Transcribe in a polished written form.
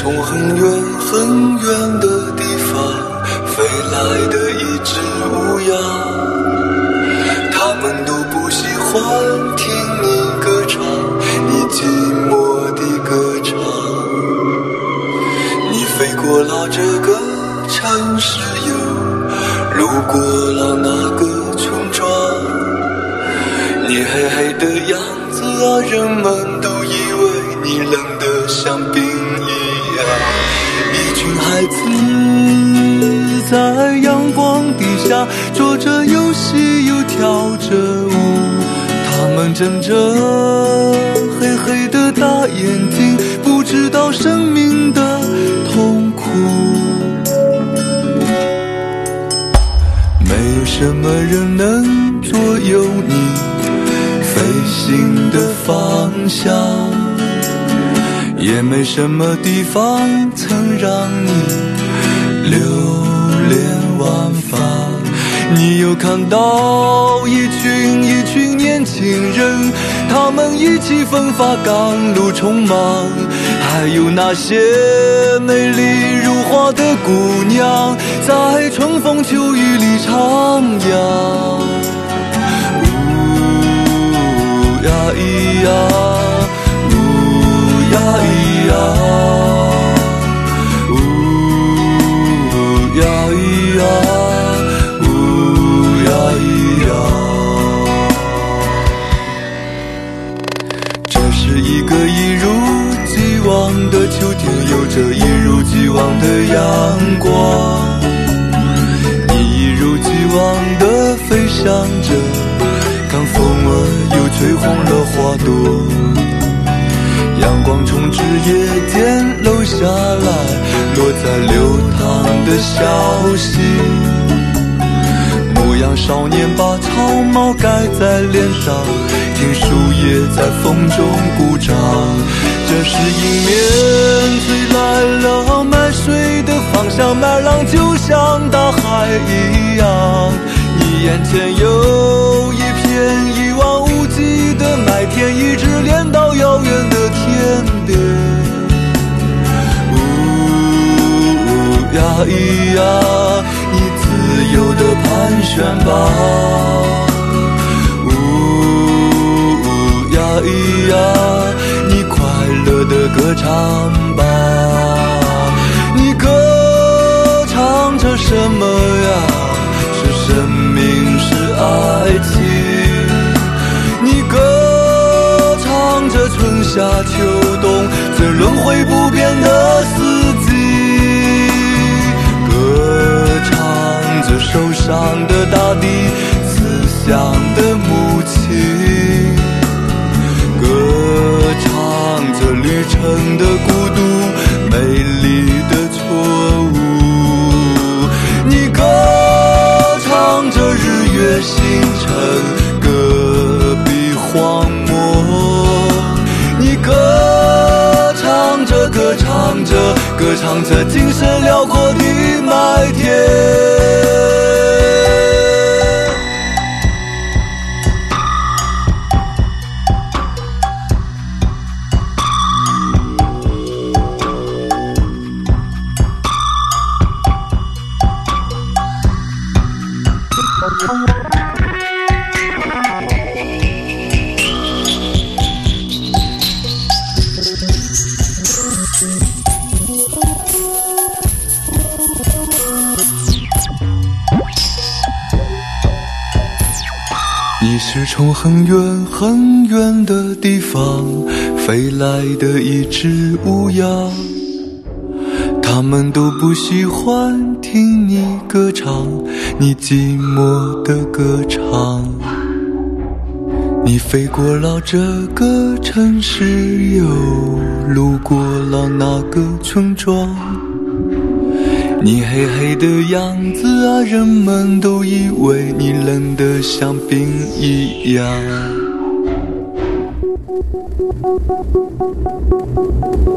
从很远很远的地方飞来的一只乌鸦，它们都不喜欢听你歌唱，你寂寞的歌唱。你飞过了这个城市，又路过了那个村庄，你黑黑的样子啊，人们都以为你冷得像冰一样。一群孩子在阳光底下做着游戏又跳着舞，他们睁着黑黑的大眼睛，不知道生命的痛苦。没有什么人能左右你飞行的方向，也没什么地方曾让你流连忘返。你又看到一群年轻人，他们意气风发，赶路匆忙，还有那些美丽如花的姑娘，在春风秋雨里徜徉。呜呀咿呀，呜呀咿呀，呜呀咿呀，呜呀咿呀。这是一个一如既往的秋天，有着一如既往的阳光，你一如既往的飞翔着，看风儿又吹红了花朵。阳光从枝叶间漏下来，落在流淌的小溪。牧羊少年把草帽盖在脸上，听树叶在风中鼓掌。这是迎面吹来了麦穗的芳香，麦浪就像大海一样。你眼前有一片一望无际的麦田，一直连到遥远的天边。呜呀咿呀，你自由地盘旋吧。呜呀咿呀，你快乐地歌唱吧。你歌唱着什么呀？是生命，是爱情。你歌唱着春夏秋冬，这轮回不变的四季。歌唱着受伤的大地，慈祥的母亲。歌唱着旅程的孤独，美丽的错误。你歌唱着日月星辰，戈壁荒漠。你歌唱着歌唱着歌唱着精神辽阔的麦田。你是从很远很远的地方飞来的一只乌鸦，他们都不喜欢听你歌唱，你寂寞的歌唱。你飞过了这个城市，又路过了那个村庄，你黑黑的样子啊，人们都以为你冷得像冰一样。